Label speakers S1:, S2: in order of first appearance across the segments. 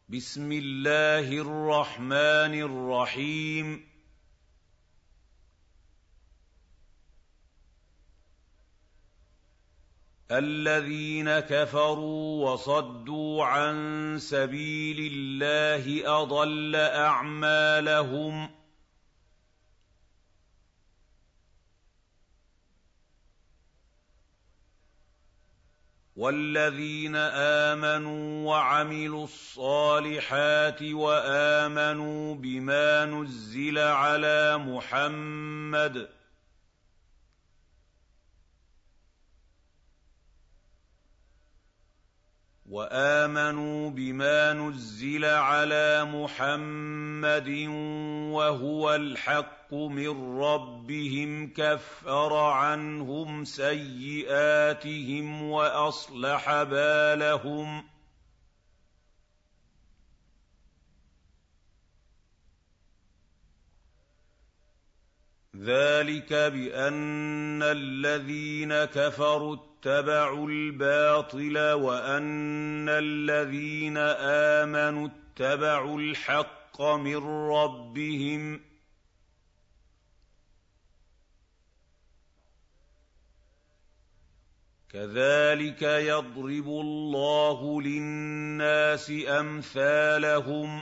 S1: بسم الله الرحمن الرحيم الذين كفروا وصدوا عن سبيل الله أضل أعمالهم والذين آمنوا وعملوا الصالحات وآمنوا بما نزل على محمد وهو الحق من ربهم كفر عنهم سيئاتهم وأصلح بالهم ذلك بأن الذين كفروا اتبعوا الباطل وأن الذين آمنوا اتبعوا الحق من ربهم كذلك يضرب الله للناس أمثالهم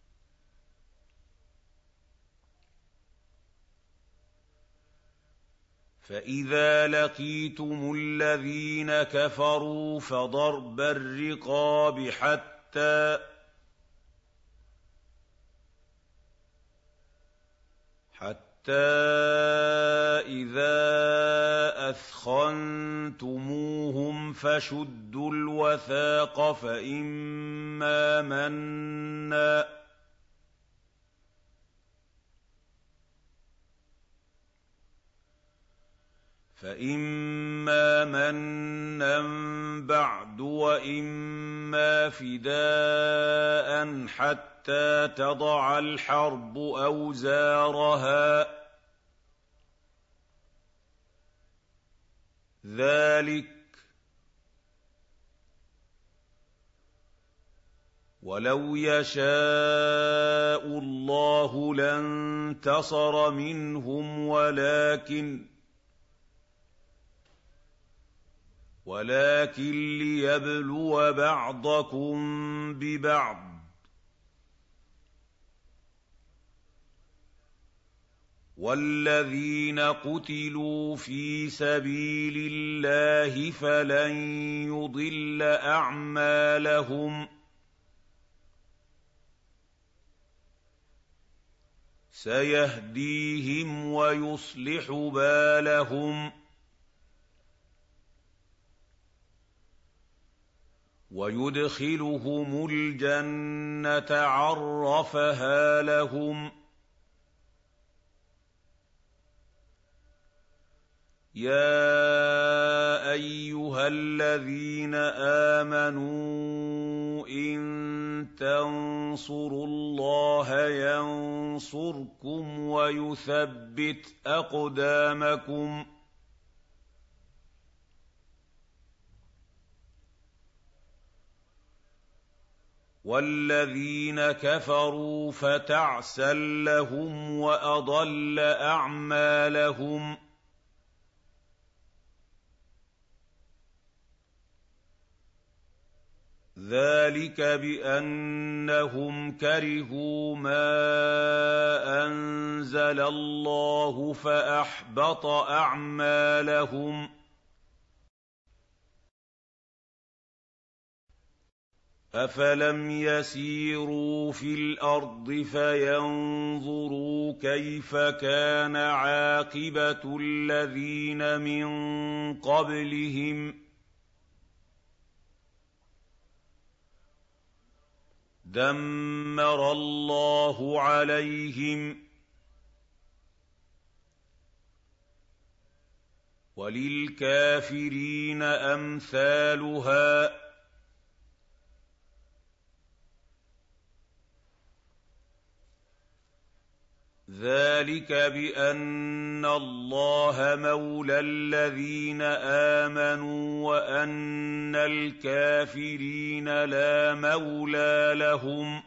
S1: فإذا لقيتم الذين كفروا فضرب الرقاب حتى إذا أثخنتموهم فشدوا الوثاق فإما مَنًّا بَعْدُ وإما فداء حتى تضع الحرب أوزارها ذلك ولو يشاء الله لانتصر منهم ولكن ليبلو بعضكم ببعض والذين قتلوا في سبيل الله فلن يضل أعمالهم سيهديهم ويصلح بالهم ويدخلهم الجنة عرفها لهم يا أيها الذين آمنوا إن تنصروا الله ينصركم ويثبت أقدامكم والذين كفروا فتعسا لهم وأضل أعمالهم ذلك بأنهم كرهوا ما أنزل الله فأحبط أعمالهم أفلم يسيروا في الأرض فينظروا كيف كان عاقبة الذين من قبلهم دمر الله عليهم وللكافرين أمثالها ذَٰلِكَ بِأَنَّ اللَّهَ مَوْلَى الَّذِينَ آمَنُوا وَأَنَّ الْكَافِرِينَ لَا مَوْلَىٰ لَهُمْ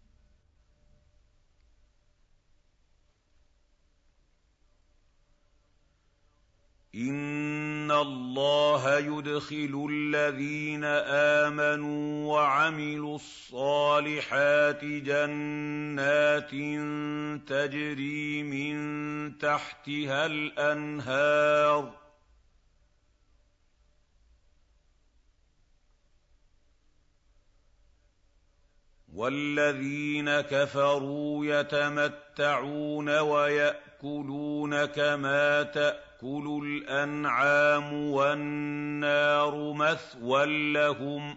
S1: إِنَّ اللَّهَ يُدْخِلُ الَّذِينَ آمَنُوا وَعَمِلُوا الصَّالِحَاتِ جَنَّاتٍ تَجْرِي مِن تَحْتِهَا الْأَنْهَارُ ۖ وَالَّذِينَ كَفَرُوا يَتَمَتَّعُونَ وَيَأْكُلُونَ كَمَا تَأْكُلُ الْأَنْعَامُ وَالنَّارُ مَثْوًى لَّهُمْ ۖ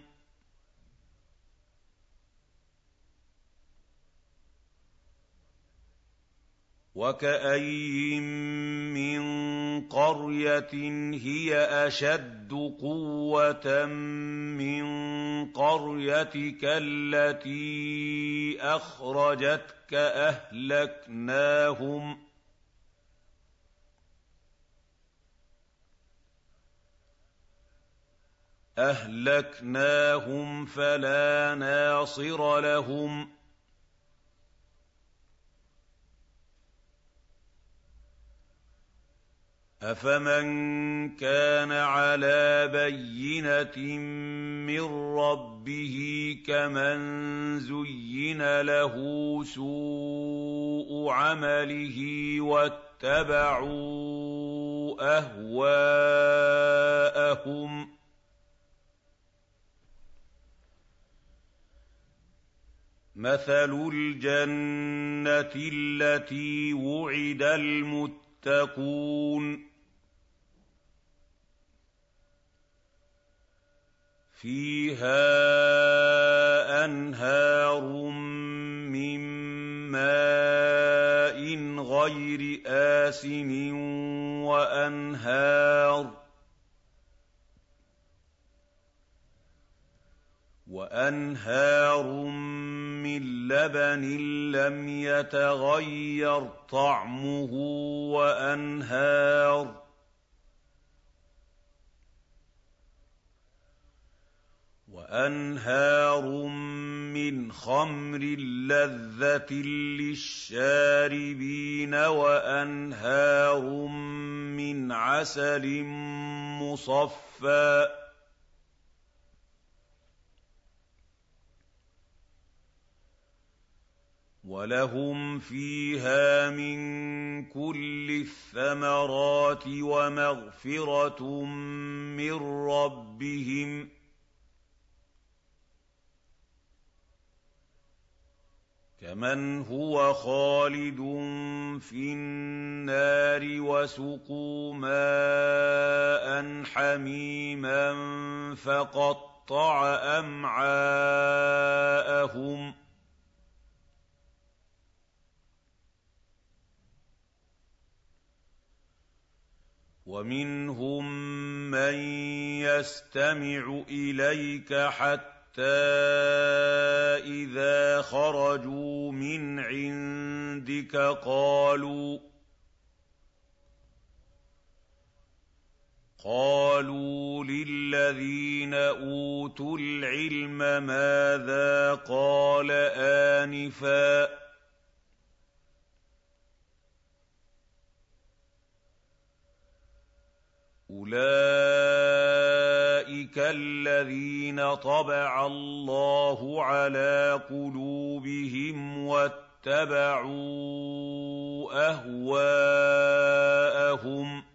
S1: وَكَأَيِّن مِّن قَرْيَةٍ هِيَ أَشَدُّ قُوَّةً مِّن قَرْيَتِكَ الَّتِي أَخْرَجَتْكَ أَهْلَكْنَاهُمْ فَلَا نَاصِرَ لَهُمْ أَفَمَن كَانَ عَلَىٰ بَيِّنَةٍ مِّن رَّبِّهِ كَمَن زُيِّنَ لَهُ سُوءُ عَمَلِهِ وَاتَّبَعُوا أَهْوَاءَهُم ۚ مَّثَلُ الْجَنَّةِ الَّتِي وُعِدَ الْمُتَّقُونَ فِيهَا أَنْهَارٌ مِّن مَّاءٍ غَيْرِ آسِنٍ وَأَنْهَارٌ مِّن لَّبَنٍ لَّمْ يَتَغَيَّرْ طَعْمُهُ وَأَنْهَارٌ مِّنْ خَمْرٍ لَّذَّةٍ لِّلشَّارِبِينَ وَأَنْهَارٌ مِّنْ عَسَلٍ مُّصَفًّى ۖ وَلَهُمْ فِيهَا مِن كُلِّ الثَّمَرَاتِ وَمَغْفِرَةٌ مِّن رَّبِّهِمْ ۖ كَمَنْ هُوَ خَالِدٌ فِي النَّارِ وَسُقُوا مَاءً حَمِيمًا فَقَطَّعَ أَمْعَاءَهُمْ وَمِنْهُم مَّن يَسْتَمِعُ إِلَيْكَ حَتَّىٰ إِذَا خَرَجُوا مِنْ عِندِكَ قَالُوا لِلَّذِينَ أُوتُوا الْعِلْمَ مَاذَا قَالَ آنِفًا ۚ أُولَٰئِكَ الَّذِينَ طَبَعَ اللَّهُ عَلَىٰ قُلُوبِهِمْ وَاتَّبَعُوا أَهْوَاءَهُمْ ۚ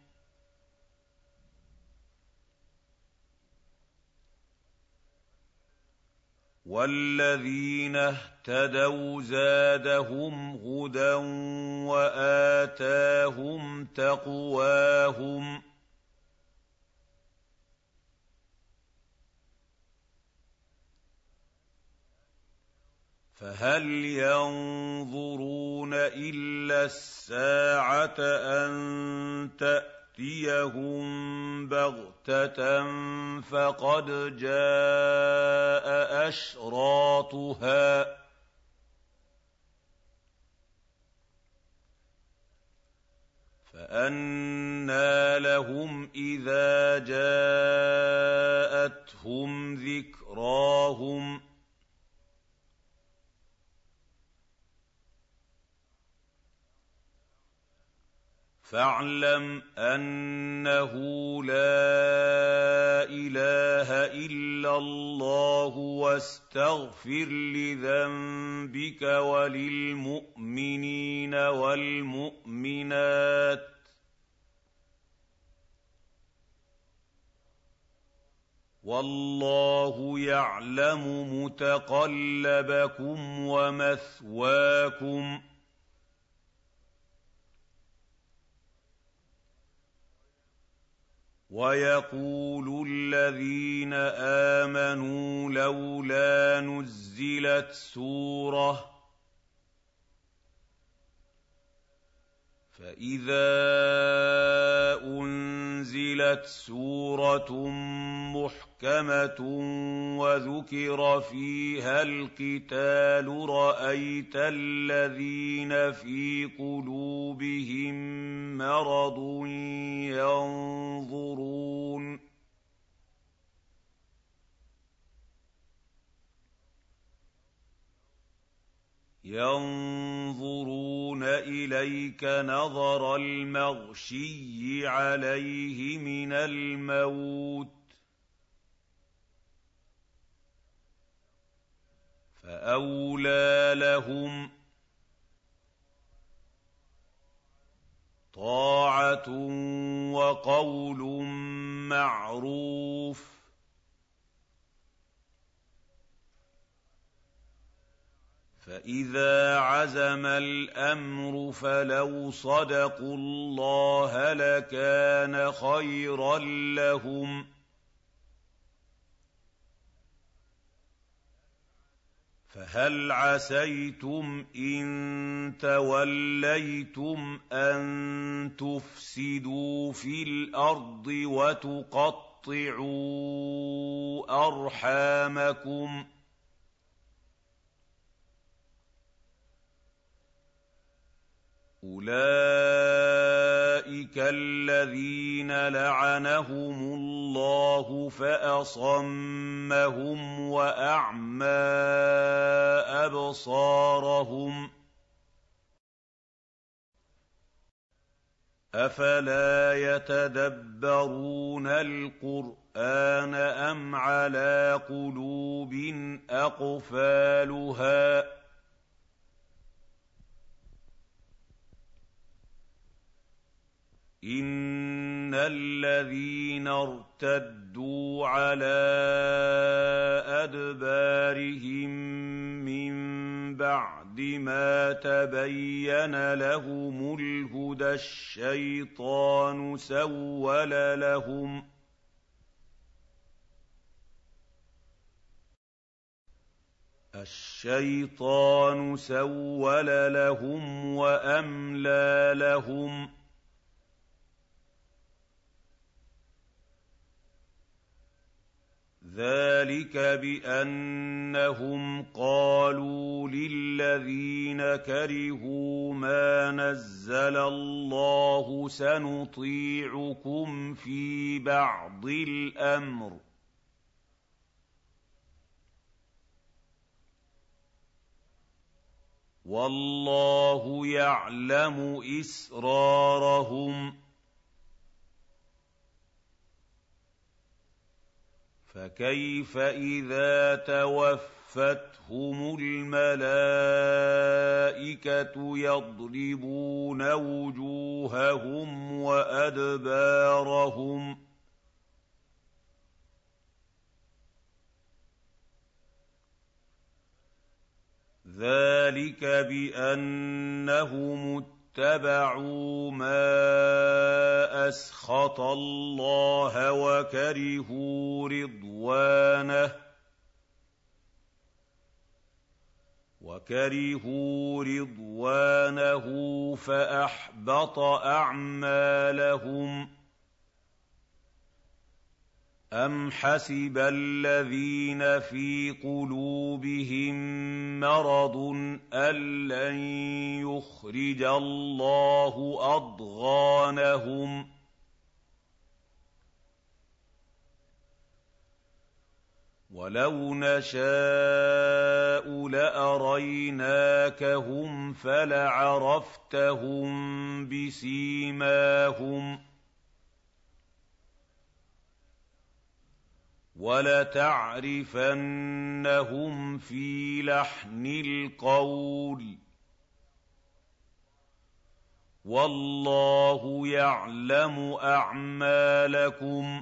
S1: وَالَّذِينَ اهْتَدَوْا زَادَهُمْ هُدًى وَآتَاهُمْ تَقْوَاهُمْ ۚ فَهَلْ يَنظُرُونَ إِلَّا السَّاعَةَ أَن تَأْتِيَهُم بَغْتَةً فَقَدْ جَاءَ أَشْرَاطُهَا ۚ فأنى لهم إذا جاءتهم ذكراهم فاعلم أنه لا إله إلا الله واستغفر لذنبك وللمؤمنين والمؤمنات والله يعلم متقلبكم ومثواكم ويقول الذين آمنوا لولا نزلت سورة فإذا أنزلت سورة محكمة وذكر فيها القتال رأيت الذين في قلوبهم مرض ينظرون إليك نظر المغشي عليه من الموت فأولى لهم طاعة وقول معروف فإذا عزم الأمر فلو صدقوا الله لكان خيرا لهم فهل عسيتم إن توليتم أن تفسدوا في الأرض وتقطعوا أرحامكم أولئك الذين لعنهم الله فأصمهم وأعمى أبصارهم أفلا يتدبرون القرآن أم على قلوب أقفالها إن الذين ارتدوا على أدبارهم من بعد ما تبين لهم الهدى الشيطان سول لهم وأملى لهم ذلك بأنهم قالوا للذين كرهوا ما نزل الله سنطيعكم في بعض الأمر والله يعلم إسرارهم فكيف إذا توفتهم الملائكة يضربون وجوههم وأدبارهم ذلك بأنهم اتبعوا ما أسخط الله وكرهوا رضوانه فأحبط أعمالهم أم حسب الذين في قلوبهم مَرَضٌ أَن لَّن يُخْرِجَ اللَّهُ أَضْغَانَهُمْ ۚ وَلَوْ نَشَاءُ لَأَرَيْنَاكَهُمْ فَلَعَرَفْتَهُم بِسِيمَاهُمْ ۚ وَلَتَعْرِفَنَّهُمْ فِي لَحْنِ الْقَوْلِ ۚ وَاللَّهُ يَعْلَمُ أَعْمَالَكُمْ ۚ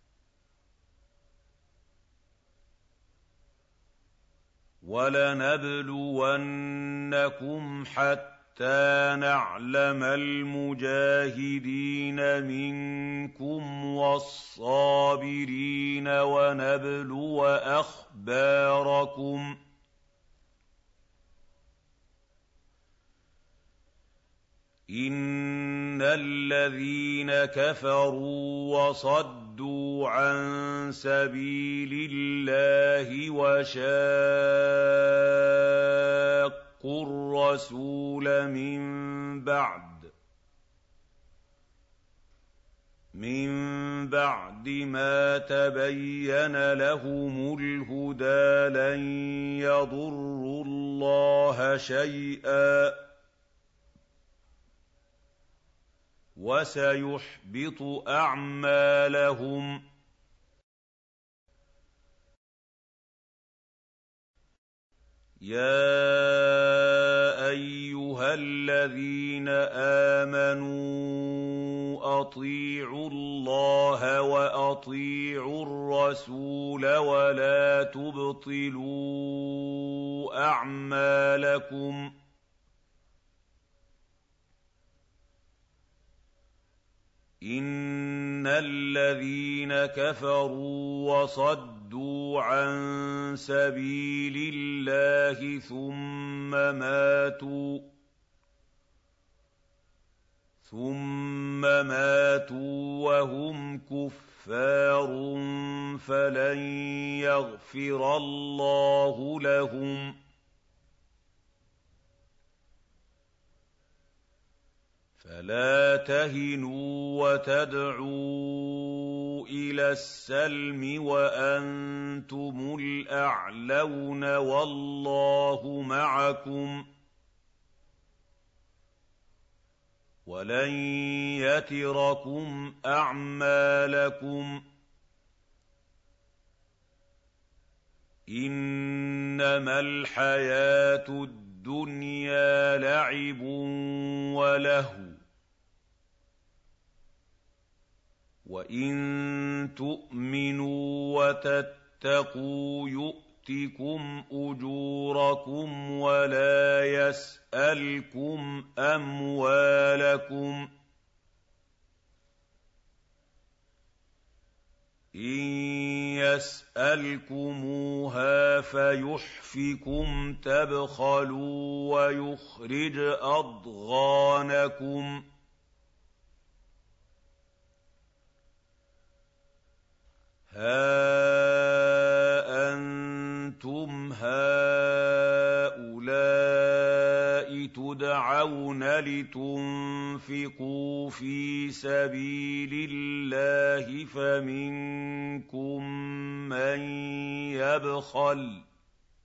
S1: وَلَنَبْلُوَنَّكُمْ حَتَّىٰ نَعْلَمَ الْمُجَاهِدِينَ مِنكُمْ وَالصَّابِرِينَ وَنَبْلُوَ أَخْبَارَكُمْ ۚ إِنَّ الَّذِينَ كَفَرُوا وَصَدُّوا عَن سَبِيلِ اللَّهِ وَشَاقُّوا الرَّسُولَ مِن بَعْدِ مَا تَبَيَّنَ لَهُمُ الْهُدَىٰ لَن يَضُرُّوا اللَّهَ شَيْئًا ۖ وَسَيُحْبِطُ أَعْمَالَهُمْ. يَا أَيُّهَا الَّذِينَ آمَنُوا أَطِيعُوا اللَّهَ وَأَطِيعُوا الرَّسُولَ وَلَا تُبْطِلُوا أَعْمَالَكُمْ. إِنَّ الَّذِينَ كَفَرُوا وَصَدُّوا عَن سَبِيلِ اللَّهِ ثُمَّ مَاتُوا وَهُمْ كُفَّارٌ فَلَن يَغْفِرَ اللَّهُ لَهُمْ. فَلَا تَهِنُوا وَتَدْعُوا إِلَى السَّلْمِ وَأَنتُمُ الْأَعْلَوْنَ وَاللَّهُ مَعَكُمْ وَلَن يَتِرَكُمْ أَعْمَالَكُمْ. إِنَّمَا الْحَيَاةُ الدُّنْيَا لَعِبٌ وَلَهْوٌ ۚ وَإِن تُؤْمِنُوا وَتَتَّقُوا يُؤْتِكُمْ أُجُورَكُمْ وَلَا يَسْأَلْكُمْ أَمْوَالَكُمْ. إِن يَسْأَلْكُمُوهَا فَيُحْفِكُمْ تَبْخَلُوا وَيُخْرِجْ أَضْغَانَكُمْ. هَا أَنتُمْ هَٰؤُلَاءِ تُدْعَوْنَ لِتُنفِقُوا فِي سَبِيلِ اللَّهِ فَمِنكُم مَّن يَبْخَلُ ۖ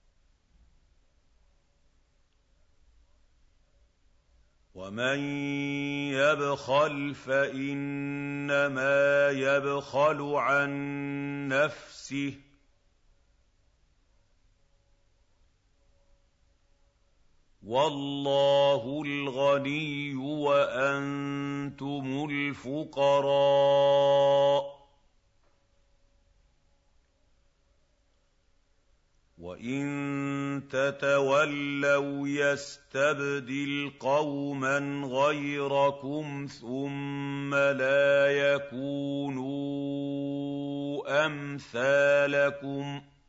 S1: وَمَن يَبْخَلْ فَإِنَّمَا يَبْخَلُ عَن نَّفْسِهِ ۚ وَاللَّهُ الْغَنِيُّ وَأَنتُمُ الْفُقَرَاءُ ۚ وَإِن تَتَوَلَّوْا يَسْتَبْدِلْ قَوْمًا غَيْرَكُمْ ثُمَّ لَا يَكُونُوا أَمْثَالَكُمْ.